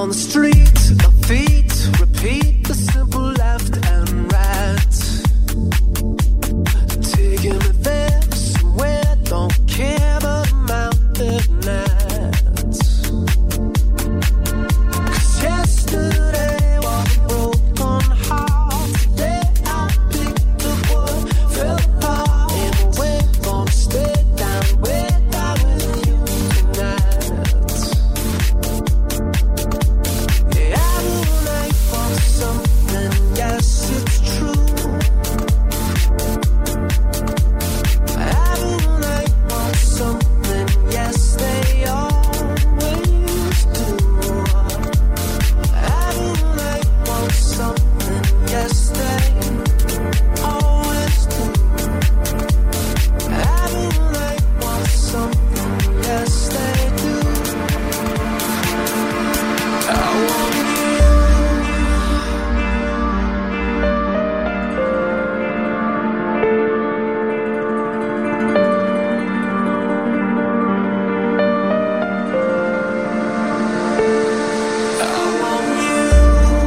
on the street, our feet repeat the simple left and right. Taking me there somewhere, don't care but I'm out there tonight. 'Cause yesterday was a broken heart. Today I picked up what fell apart. In a way, gonna stay down with you tonight. Yeah, I will make for something, yes it's true. I will make for something, yes they always do. I will make for something, yes they always do. I will make for something, yes they do. I want you. I want you.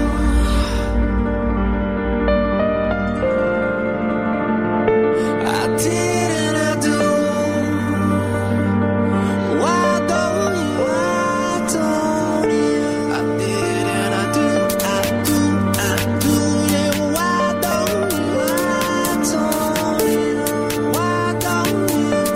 I did and I do. Why don't you? Why don't you? I did and I do. Yeah, why don't you? Why don't you? Why don't you?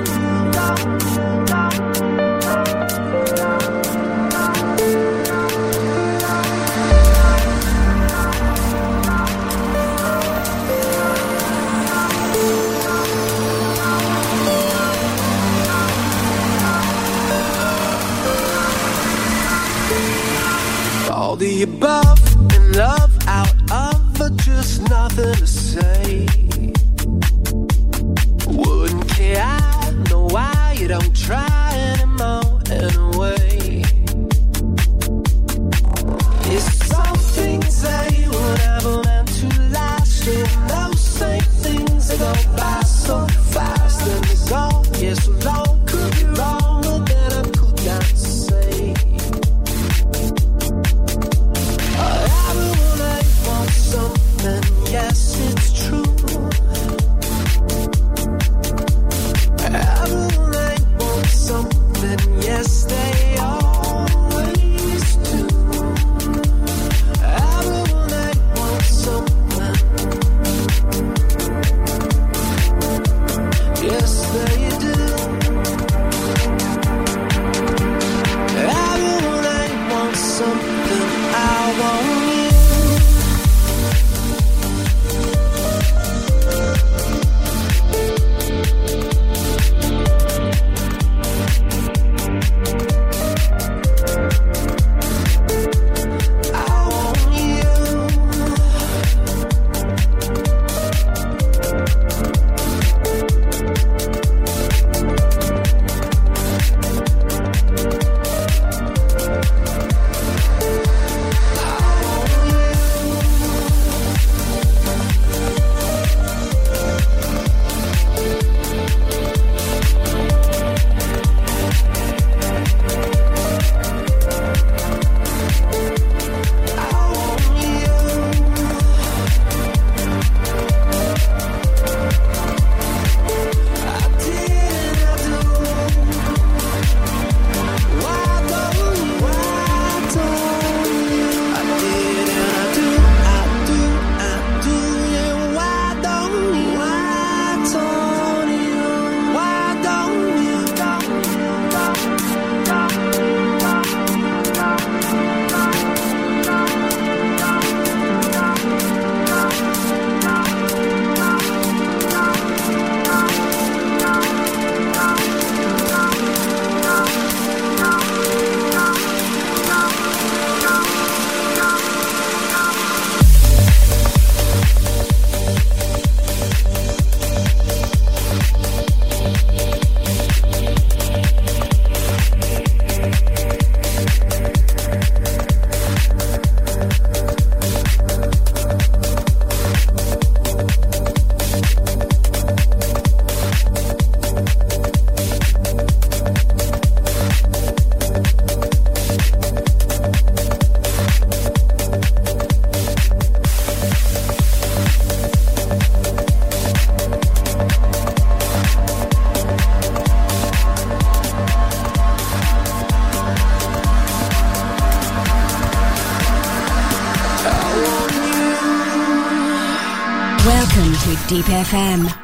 All the above and love out of it, just nothing to say. Wouldn't care, I know why you don't try anymore anyway. It's some things they were never meant to last. And those same things that go by so fast. And it's all, yeah, so long, could be wrong, but then I could not say. I will make for something, yes it's true. I will make for something, yes they always do. I will make for something, yes they do. I will make for something, I want you. I want you. to Deep FM.